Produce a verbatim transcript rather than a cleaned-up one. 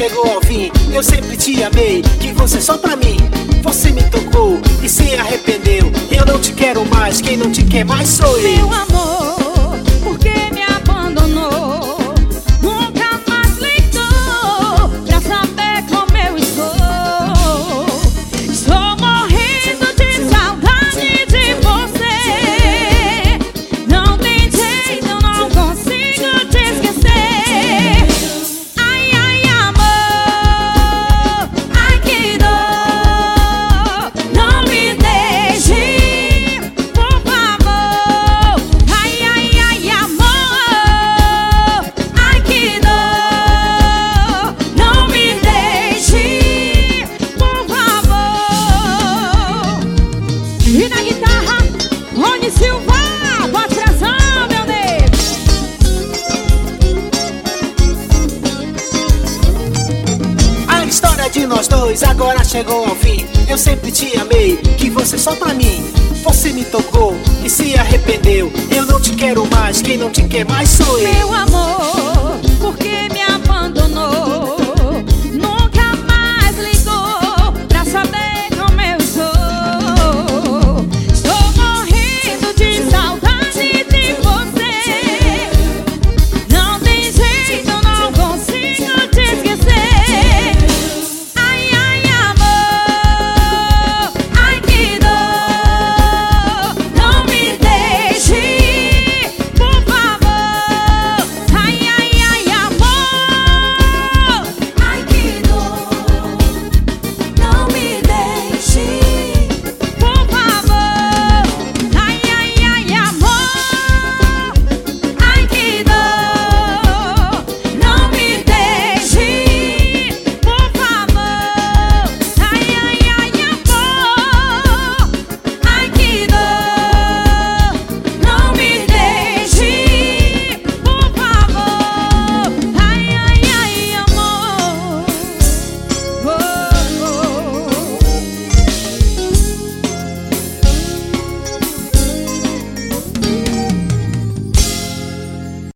chegou ao fim. Eu sempre te amei, que você só pra mim. Você me tocou e se arrependeu. Eu não te quero mais, quem não te quer mais sou eu. Meu amor, por que me abandonou? Nunca mais ligou pra saber como eu estou. Estou morrendo de saudade de você. Não tem jeito, eu não consigo te esquecer. Ai, ai, amor, ai que dor. Não me deixe, por favor. Ai, ai, ai, amor, ai que dor. Não me deixe, por favor. E na guitarra, Rony Silva, voz pressão, meu nego. A história de nós dois agora chegou ao fim. Eu sempre te amei, que você só pra mim. Você me tocou e se arrependeu. Eu não te quero mais, quem não te quer mais sou eu. Meu amor,